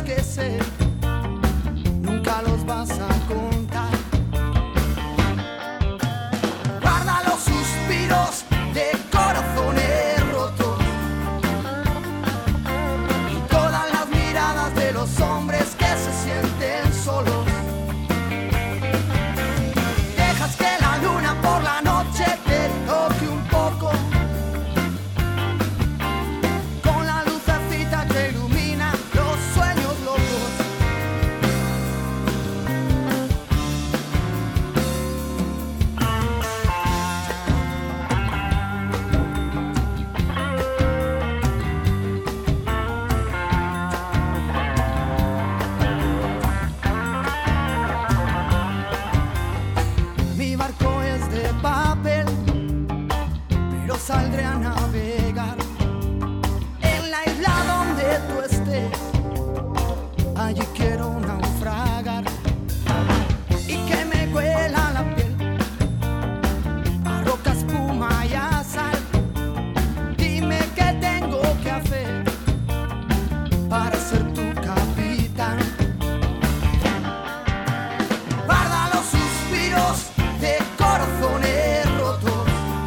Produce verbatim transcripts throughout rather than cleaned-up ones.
que sé, nunca los vas a contar. Guarda los suspiros de corazones rotos y todas las miradas de los hombres que se sienten solos. Dejas que la luna por la noche te toque un poco con la lucecita que ilumina los sueños locos. Mi barco es de papel, pero saldré a navegar en la isla donde tú estés. Allí quiero naufragar y que me huela la piel a roca, espuma y a sal. Dime qué tengo que hacer para ser tu capitán. Guarda los suspiros de corazones rotos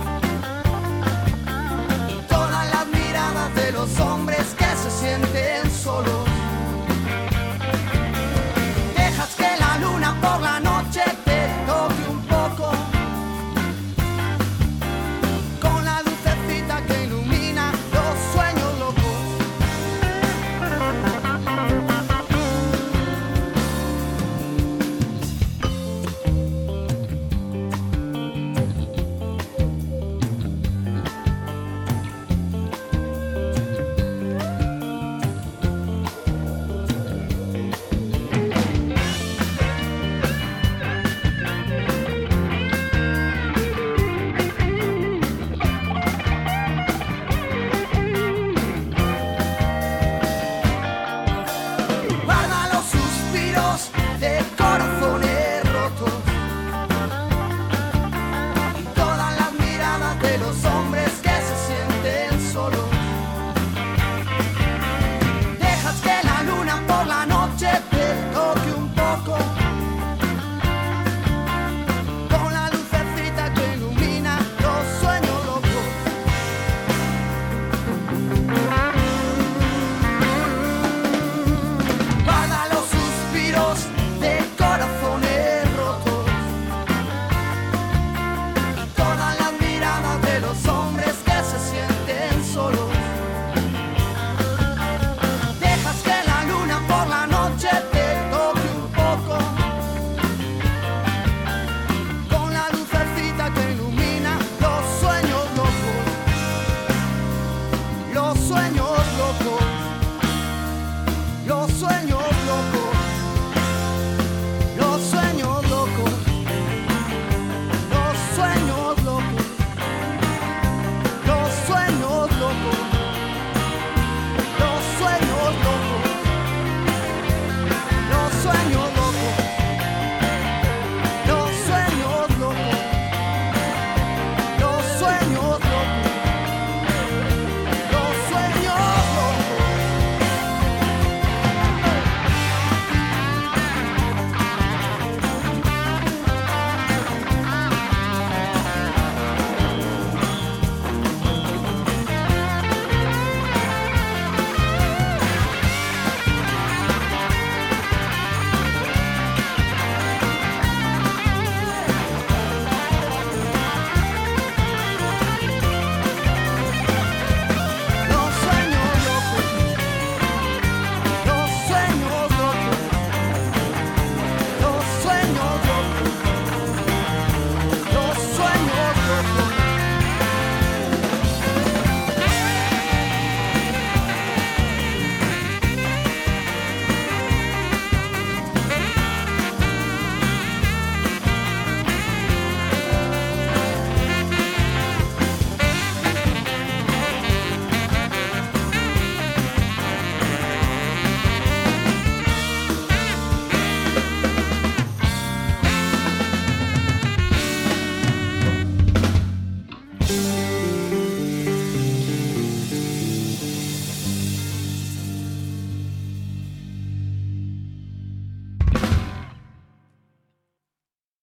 y todas las miradas de los hombres que se sienten solos. Dejas que la luna por la noche te toque un poco con la lucecita que ilumina los sueños locos. Guarda los suspiros de corazones rotos y todas las miradas de los hombres que se sienten solos. Dejas que la luna por la noche te toque un poco con la lucecita que ilumina los sueños locos. Guarda los suspiros de corazones rotos y todas las miradas de los hombres que se sienten solos. Dejas que la luna por la noche te toque un poco con la lucecita que ilumina los sueños locos. Los sueños